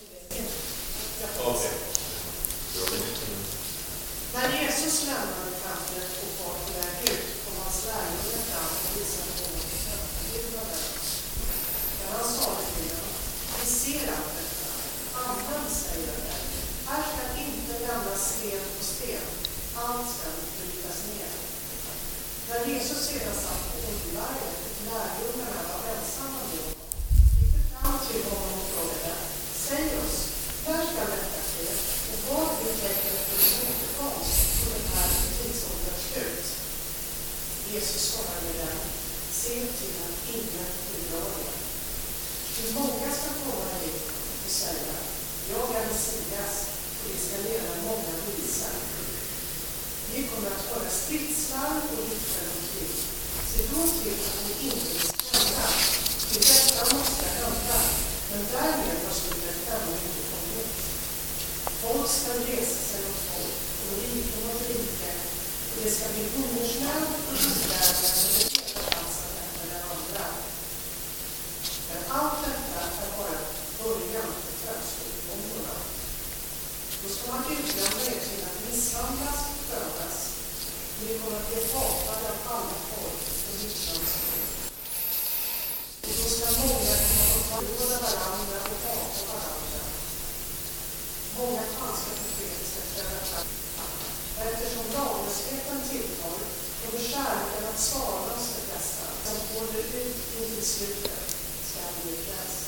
[SPEAKER 6] När Jesus lämnade templet och var på väg ut kom hans lärjungar fram och visade honom hur tempelbyggnaden. Men han sa till dem: vi ser allt detta. Amen, säger jag. Här ska inte lämnas sten på sten. Allt ska brytas ner. När Jesus sedan satt på Oljeberget och lärjungarna var ensamma med honom, gick det fram till honom och frågade: säg oss, när ska detta ske? Och vad blir tecknet för din återkomst och den här tidsålderns slut? Jesus svarade dem: se till att ingen bedrar er. Hur många ska komma hit och säga: jag är Messias, och det ska leda många visa. Ni kommer att höra stridslarm och rykten omkring. Se då till att ni inte blir skrämda. Till detta måste hända, men därmed har slutet ännu inte kommit. Folk ska resa sig åt folk och riken åt rike, och det ska bli hungersnöd och livsvägar med det ena chansen efter den andra. Men allt detta är bara början till födslovåndorna. Då ska man utlämna er till att misshandlas och födas. Ni kommer att bli hatade av alla folk och lyssnans folk. Och då ska många komma att förråda varandra och hata varandra. Många falska profeter ska träda fram. Eftersom laglösheten tilltar kommer kärleken att skada oss de flesta. Som håller ut inför slutet ska bli frälst.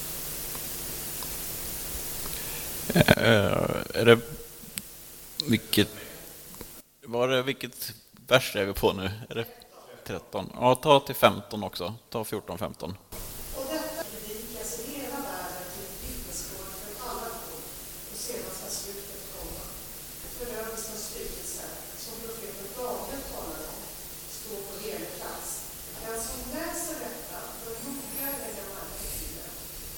[SPEAKER 1] Är det vilket vers är vi på nu? Är det 13? Ja, ta till 15 också. Ta 14-15.
[SPEAKER 6] Och detta predikas i hela världen till ett vittnesbörd för alla folk, och sedan ska slutet komma. Förödelsens styggelse, som profeten Daniel talar om, står på helig plats. Den som läser detta bör noga lägga märke till det.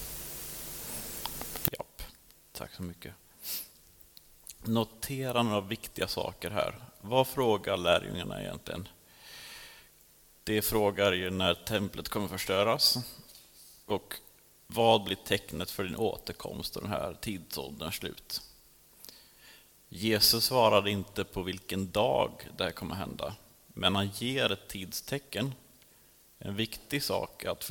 [SPEAKER 1] Ja, tack så mycket. Notera några viktiga saker här. Vad frågar lärjungarna egentligen? Det frågar ju när templet kommer förstöras, och vad blir tecknet för din återkomst och den här tidsålderns slut? Jesus svarade inte på vilken dag det här kommer hända, men han ger ett tidstecken. En viktig sak att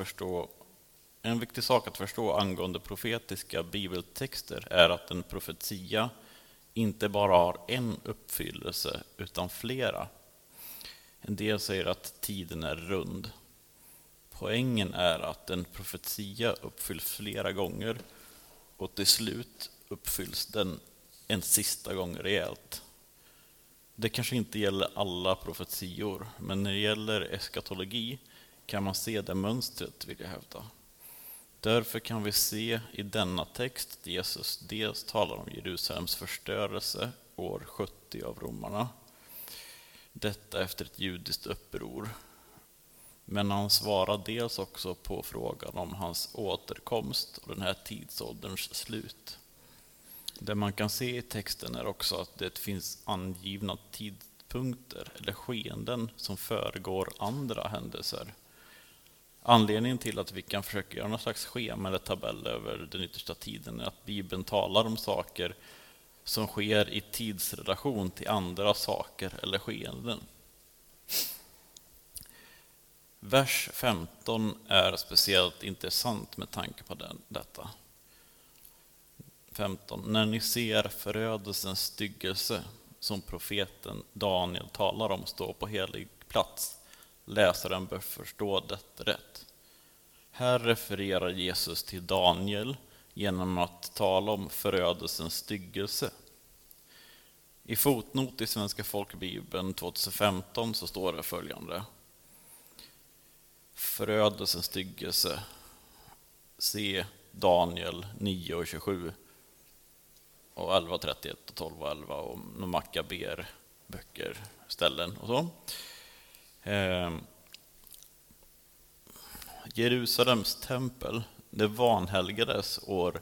[SPEAKER 1] förstå angående profetiska bibeltexter är att en profetia inte bara har en uppfyllelse utan flera. En del säger att tiden är rund. Poängen är att en profetia uppfylls flera gånger, och till slut uppfylls den en sista gång rejält. Det kanske inte gäller alla profetior, men när det gäller eskatologi kan man se det mönstret, vill jag hävda. Därför kan vi se i denna text att Jesus dels talar om Jerusalems förstörelse år 70 av romarna. Detta efter ett judiskt uppror. Men han svarar dels också på frågan om hans återkomst och den här tidsålderns slut. Det man kan se i texten är också att det finns angivna tidpunkter eller skeenden som föregår andra händelser. Anledningen till att vi kan försöka göra någon slags schema eller tabell över den yttersta tiden är att Bibeln talar om saker som sker i tidsrelation till andra saker eller skeenden. Vers 15 är speciellt intressant med tanke på detta. 15. När ni ser förödelsens styggelse som profeten Daniel talar om stå på helig plats, läsaren bör förstå detta rätt. Här refererar Jesus till Daniel genom att tala om förödelsens styggelse. I fotnot i Svenska folkbibeln 2015 så står det följande: förödelsens styggelse, se Daniel 9:27 och 11:31 och 12:11 och Makaber böcker, ställen och så. Jerusalems tempel, det vanhelgades år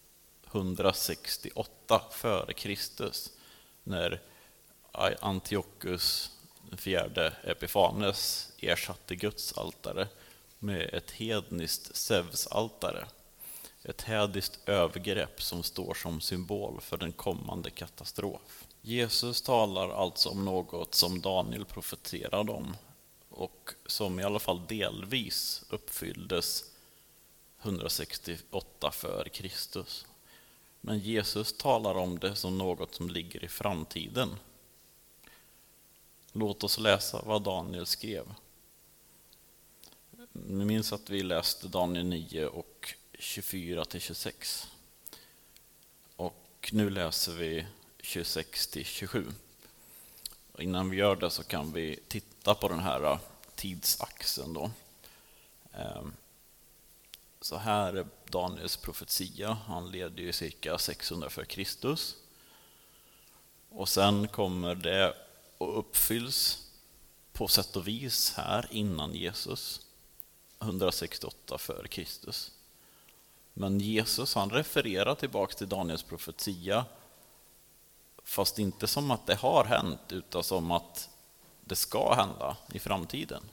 [SPEAKER 1] 168 före Kristus när Antiochus IV Epifanes ersatte Guds altare med ett hedniskt Zeus-altare. Ett hädiskt övergrepp som står som symbol för den kommande katastrof. Jesus talar alltså om något som Daniel profeterade om och som i alla fall delvis uppfylldes 168 för Kristus. Men Jesus talar om det som något som ligger i framtiden. Låt oss läsa vad Daniel skrev. Ni minns att vi läste Daniel 9 och 24-26. Och nu läser vi 26-27. Och innan vi gör det så kan vi titta på den här tidsaxeln då. Så här är Daniels profetia. Han levde ju cirka 600 för Kristus. Och sen kommer det och uppfylls på sätt och vis här innan Jesus, 168 för Kristus. Men Jesus, han refererar tillbaka till Daniels profetia, fast inte som att det har hänt utan som att det ska hända i framtiden.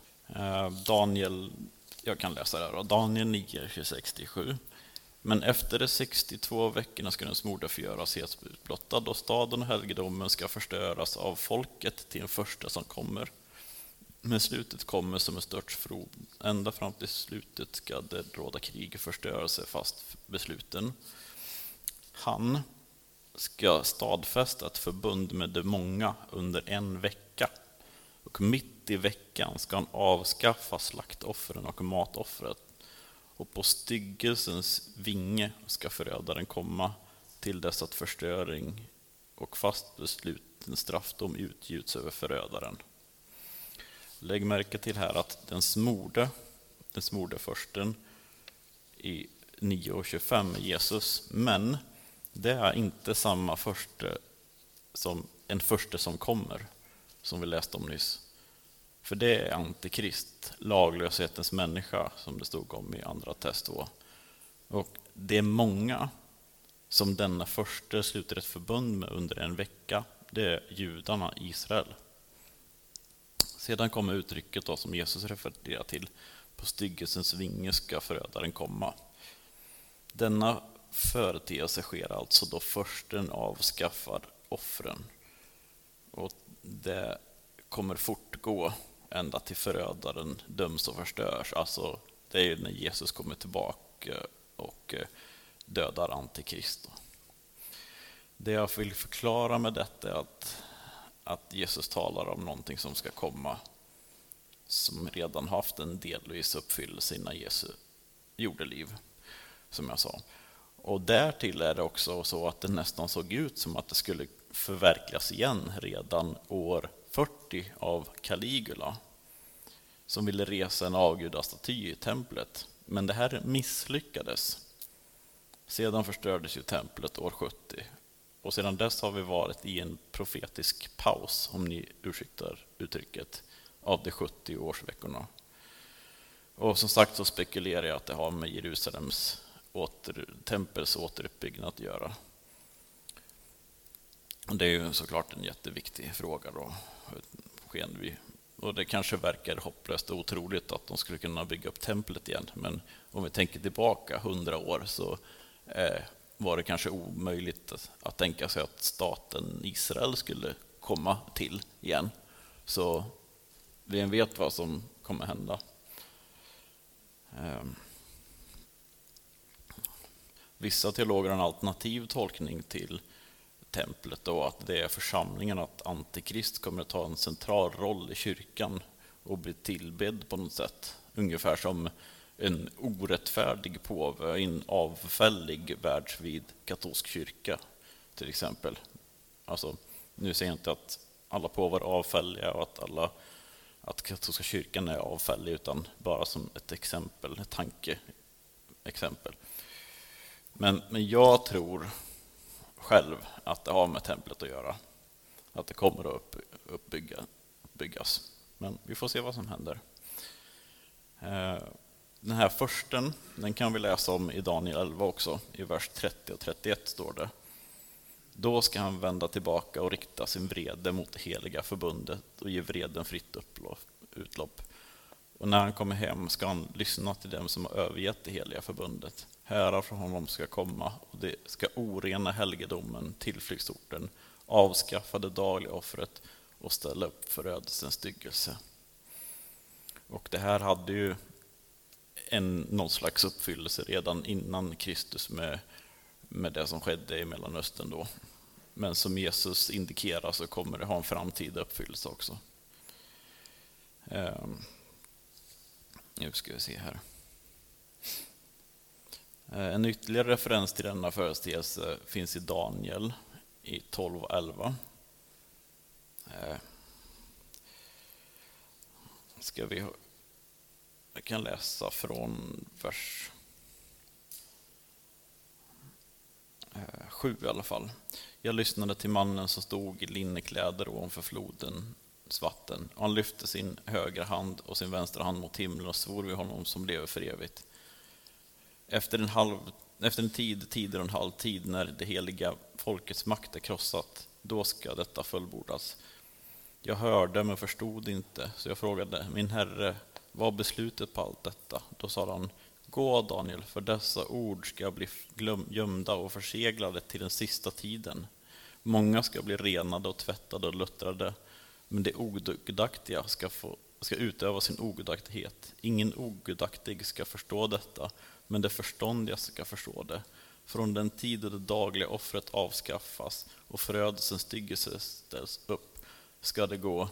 [SPEAKER 1] Jag kan läsa det här då. Daniel 9, 26-7. Men efter de 62 veckorna ska den smorde förgöras helt utblottad, och staden och helgedomen ska förstöras av folket till den första som kommer. Men slutet kommer som en störtsflod. Ända fram till slutet ska det råda krig och förstörelse fast besluten. Han ska stadfästa ett förbund med de många under en vecka. Och mitt i veckan ska han avskaffa slaktoffren och matoffret. Och på styggelsens vinge ska förödaren komma till dess att förstöring och fast besluten straffdom utgjuts över förödaren. Lägg märke till här att den smorde försten i 9:25 är Jesus, men det är inte samma en förste som kommer, som vi läste om nyss. För det är antikrist, laglöshetens människa, som det stod om i andra test 2. Och det är många som denna första sluter ett förbund med under en vecka. Det är judarna i Israel. Sedan kommer uttrycket då, som Jesus refererar till: på styggelsens vinge ska förödaren komma. Denna företeelse sker alltså då försten avskaffar offren. Och det kommer fortgå ända till förödaren döms och förstörs. Alltså det är när Jesus kommer tillbaka och dödar antikrist. Det jag vill förklara med detta är att Jesus talar om någonting som ska komma, som redan haft en delvis uppfyllelse innan Jesu jordeliv, som jag sa. Och därtill är det också så att det nästan såg ut som att det skulle förverkligas igen redan år 40 av Caligula, som ville resa en avgudastaty i templet. Men det här misslyckades. Sedan förstördes ju templet år 70. Och sedan dess har vi varit i en profetisk paus, om ni ursäktar uttrycket, av de 70 årsveckorna. Och som sagt så spekulerar jag att det har med Jerusalems tempels återuppbyggnad att göra. Och det är ju såklart en jätteviktig fråga då. Och det kanske verkar hopplöst och otroligt att de skulle kunna bygga upp templet igen. Men om vi tänker tillbaka 100 år så var det kanske omöjligt att tänka sig att staten Israel skulle komma till igen. Så Vem vet vad som kommer hända? Vissa teologer har en alternativ tolkning till templet och att det är församlingen, att Antikrist kommer att ta en central roll i kyrkan och bli tillbedd på något sätt. Ungefär som en orättfärdig påve i en avfällig världsvid katolsk kyrka till exempel. Alltså, nu säger jag inte att alla påvar är avfälliga och att katolska kyrkan är avfällig, utan bara som ett exempel, ett tankeexempel. Men jag tror själv att det har med templet att göra. Att det kommer att uppbyggas. Men vi får se vad som händer. Den här försten, den kan vi läsa om i Daniel 11 också. I vers 30 och 31 står det: Då ska han vända tillbaka och rikta sin vrede mot det heliga förbundet och ge vreden fritt utlopp. Och när han kommer hem ska han lyssna till dem som har övergett det heliga förbundet. Herrar från honom ska komma, och det ska orena helgedomen, tillflyktsorten, avskaffa det dagliga offret och ställa upp förödelsens styggelse. Och det här hade ju någon slags uppfyllelse redan innan Kristus med det som skedde i Mellanöstern då. Men som Jesus indikerar så kommer det ha en framtida uppfyllelse också. Nu ska vi se här. En ytterligare referens till denna företeelse finns i Daniel i 12:11. Jag kan läsa från vers 7 i alla fall. Jag lyssnade till mannen som stod i linnekläder ovanför flodens vatten. Och han lyfte sin högra hand och sin vänstra hand mot himlen och svor vid honom som lever för evigt. Efter en tid och en halv tid, när det heliga folkets makt är krossat, då ska detta fullbordas. Jag hörde men förstod inte, så jag frågade: min herre, vad beslutet på allt detta? Då sa han: gå, Daniel, för dessa ord ska bli gömda och förseglade till den sista tiden. Många ska bli renade och tvättade och luttrade, men det ogudaktiga ska utöva sin ogudaktighet. Ingen ogudaktig ska förstå detta, men det förståndiga ska förstå det. Från den tid då det dagliga offret avskaffas och förödelsens styggelse ställs upp ska det gå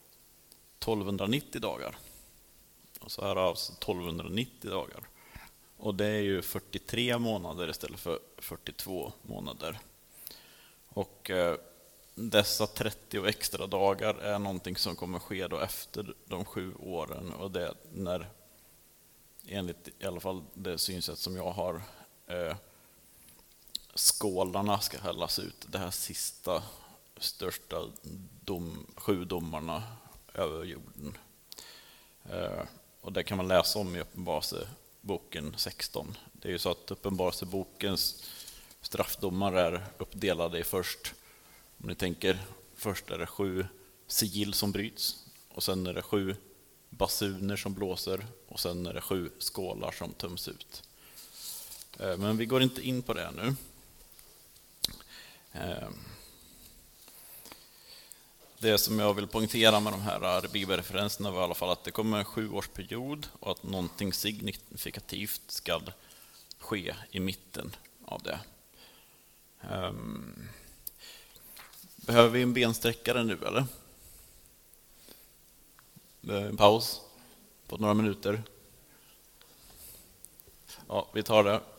[SPEAKER 1] 1290 dagar. Och så här är alltså 1290 dagar. Och det är ju 43 månader istället för 42 månader. Och dessa 30 extra dagar är någonting som kommer ske då efter de 7 åren. Och det är när, enligt i alla fall det synsätt som jag har, skålarna ska hällas ut. Det här sista, största 7 domarna över jorden. Och det kan man läsa om i Uppenbarelseboken 16. Det är ju så att Uppenbarelsebokens straffdomar är uppdelade i först, om ni tänker, först är det 7 sigill som bryts, och sen är det 7 basuner som blåser, och sen är det 7 skålar som töms ut. Men vi går inte in på det nu. Det som jag vill poängtera med de här bibelreferenserna var i alla fall att det kommer en 7-årsperiod och att någonting signifikativt ska ske i mitten av det. Behöver vi en bensträckare nu eller? En paus på några minuter. Ja, vi tar det.